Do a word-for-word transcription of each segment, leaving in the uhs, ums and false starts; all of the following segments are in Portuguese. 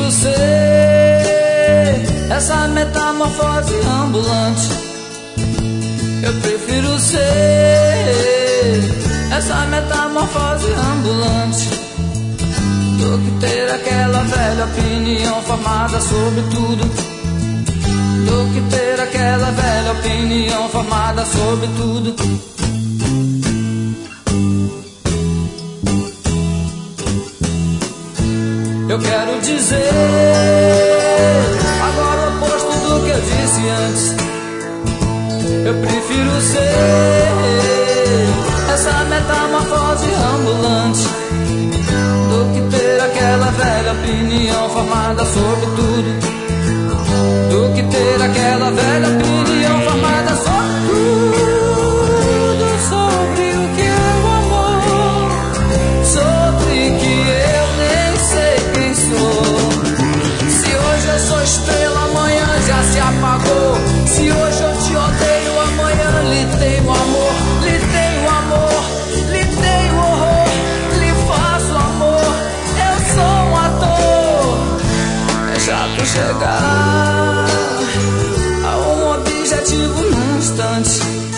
prefiro ser essa metamorfose ambulante. Eu prefiro ser essa metamorfose ambulante do que ter aquela velha opinião formada sobre tudo. Do que ter aquela velha opinião formada sobre tudo. Eu quero dizer agora o oposto do que eu disse antes. Eu prefiro ser essa metamorfose ambulante do que ter aquela velha opinião formada sobre tudo. Do que ter aquela velha opinião formada sobre tudo. Sobre o que é o amor, sobre que eu nem sei quem sou. Se hoje eu sou estrela, amanhã já se apagou. Se hoje eu te odeio, amanhã lhe tenho amor. Lhe tenho amor, lhe tenho horror, lhe faço amor. Eu sou um ator. É chato chegar a um objetivo num instante.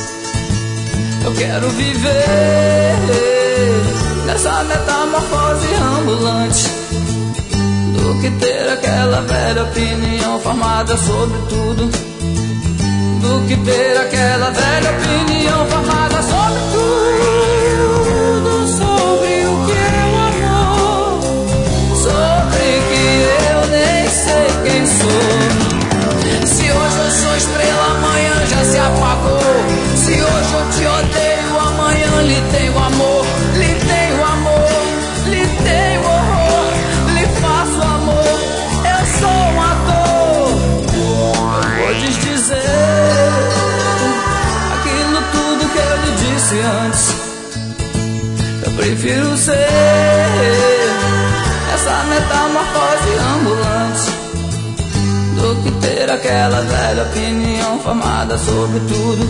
Eu quero viver nessa metamorfose ambulante do que ter aquela velha opinião formada sobre tudo. Do que ter aquela velha opinião formada sobre tudo. Sobre o que é o amor, sobre que eu nem sei quem sou. Se hoje eu sou estrela, amanhã já se apagou. Se hoje eu te odeio, amanhã lhe tenho amor. Lhe tenho amor, lhe tenho horror, lhe faço amor. Eu sou um ator. Podes dizer aquilo tudo que eu lhe disse antes. Eu prefiro ser essa metamorfose ambulante do que ter aquela velha opinião formada sobre tudo.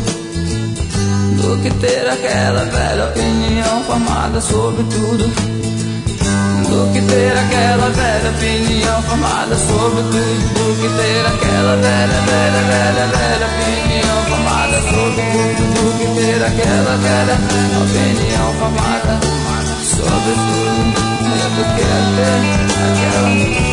Do que ter aquela velha opinião formada sobre tudo. Do que ter aquela velha opinião formada sobre tudo. Do que ter aquela velha, velha, velha, velha opinião formada sobre tudo. Do que ter aquela velha opinião formada sobre tudo. Do que ter aquela